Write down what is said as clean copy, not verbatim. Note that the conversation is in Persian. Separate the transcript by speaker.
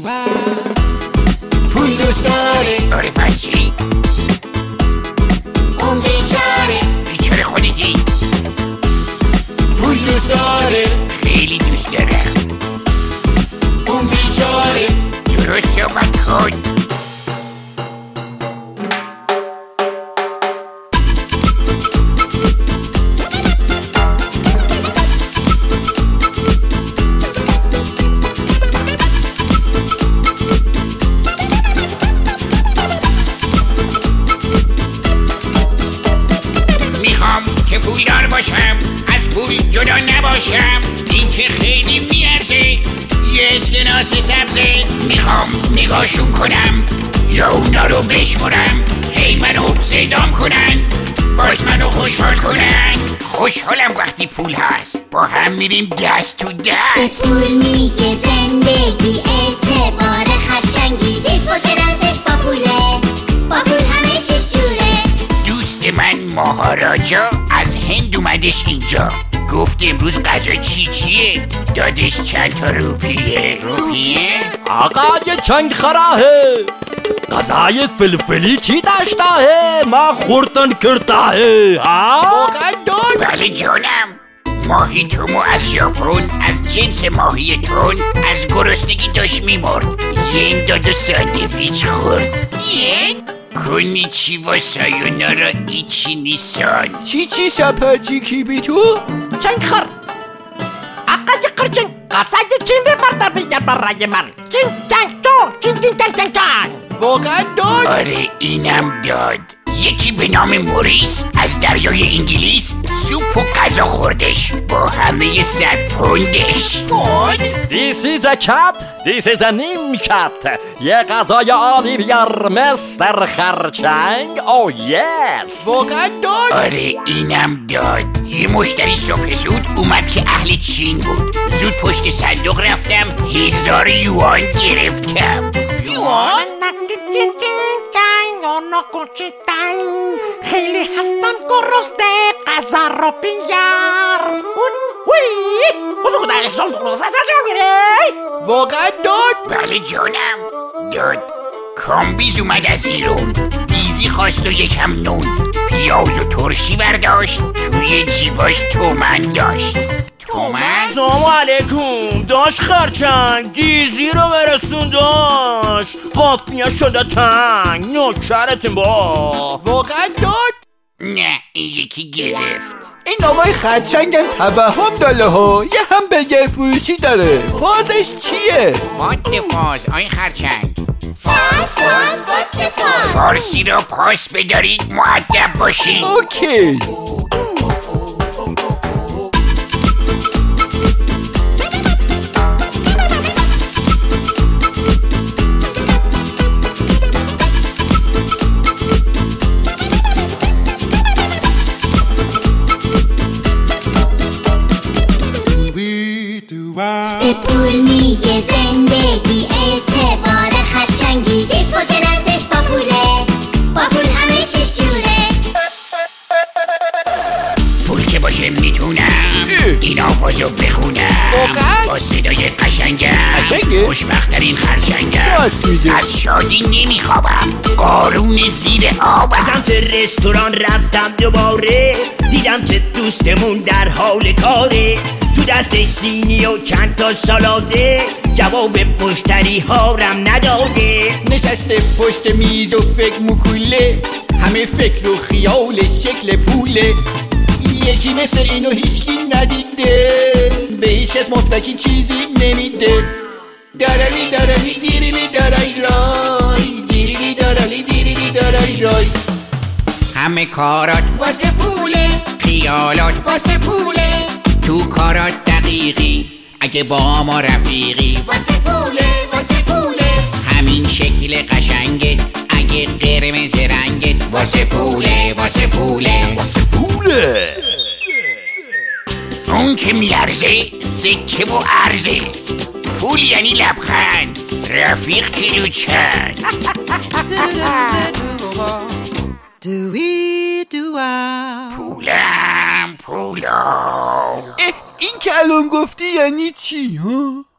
Speaker 1: پول دوست داره.
Speaker 2: آره پس چی؟
Speaker 1: اون
Speaker 2: بیچاره خودتی.
Speaker 1: پول دوست داره.
Speaker 2: خیلی دوست دارم.
Speaker 1: اون بیچاره.
Speaker 2: درست صحبت کن. که پولدار باشم، از پول جدا نباشم، این که خیلی میارزه یه اسکناس سبزه. میخوام نگاهشون کنم یا اونا رو بشمرم، هی منو صدام کنن، باز منو خوشحال کنن. خوشحالم وقتی پول هست، با هم میریم دست تو دست.
Speaker 3: پول میگه زندگی اعتبار خرچنگی، تیفا که رازش با پوله، با پول همه چیش جوره.
Speaker 2: دوست من ماهاراجا از هند اومدش اینجا، گفت امروز غذا چیه؟ دادش چند تا روپیه.
Speaker 4: آقای چنگ خراهه، غذای فلفلی چی داشته؟ ما خورتن کرده ها؟
Speaker 1: واقعا دار؟
Speaker 2: بله جانم، ماهی تومو از ژاپن، از جنس ماهی تون، از گرسنگی داشت میمرد، ین داد و ساندویچ خورد. کنیچیوا سایونارا ایچی نیسان.
Speaker 1: چی سپاتی کی بی تو؟
Speaker 4: چنگ خر آقای قرچنگ، غذای چین بردار بیار برای من. چنگ.
Speaker 1: واقعا دار؟
Speaker 2: آره اینم داد. یکی به نام موریس از دریای انگلیس سوپ و غذا خوردش با همه 100 پوندش.
Speaker 4: This is a cat, this is a name cat. یه غذای عالی بیار مستر خرچنگ. Oh yes.
Speaker 1: واقعا دار؟
Speaker 2: آره اینم داد. یه مشتری صبح زود اومد که اهل چین بود. زود پشت صندوق رفتم، 1000 یوان گرفتم.
Speaker 1: یوان؟
Speaker 4: خیلی هستم گرسنه، غذا رو بیار.
Speaker 1: واقعا داد؟
Speaker 2: بله جانم داد. کامبیز اومد از ایران، دیزی خواست و یکم نون، پیاز و ترشی برداشت، توی جیباش تومن داشت. تومن؟
Speaker 4: سلام علیکم داش خرچنگ، دیزی رو برسون داشت، قافیه شده تنگ، نوکرتیم با.
Speaker 1: واقعا داد؟
Speaker 2: نه این یکی گرفت.
Speaker 1: این آقای خرچنگم توهم داله ها، یه همبرگر فروشی داره. فازش چیه؟
Speaker 2: وات فاز آی خرچنگ؟
Speaker 3: فاز
Speaker 2: فارسی رو پاس بدارید، مؤدب باشید.
Speaker 1: اوکی.
Speaker 3: پول میگه زندگی اعتبار خرچنگی، تیفا که رازش با پوله، با پول همه چیش جوره.
Speaker 2: پول که باشه میتونم این آوازو بخونم، با صدای قشنگم، خوشبخت‌ترین خرچنگم، از شادی نمیخوابم، قارون زیر آبم.
Speaker 5: سمت رستوران رفتم دوباره، دیدم که دوستمون در حال کاره، تو دستش سینی و چند تا سالاده، جواب مشتری هارم نداده.
Speaker 1: نشسته پشت میز و فکر مکوله، همه فکر و خیال شکل پوله. یکی مثل اینو هیچکی ندیده، به هیچ کس مفتکی چیزی نمیده. درالی درالی دیریلی دارای رای، دیریلی درالی دیریلی دارای رای.
Speaker 2: همه کارات واسه پوله، خیالات واسه پوله، تو کارات دقیقی، اگه با ما رفیقی.
Speaker 1: واسه پوله واسه پوله،
Speaker 2: همین شکل قشنگت، اگه قرمز رنگت. واسه پوله واسه پوله
Speaker 4: واسه پوله.
Speaker 2: اون که میارزه سکه و ارزه، پول یعنی لبخند، رفیق کیلو چند. پولم.
Speaker 1: این که الان گفتی یعنی چی ها؟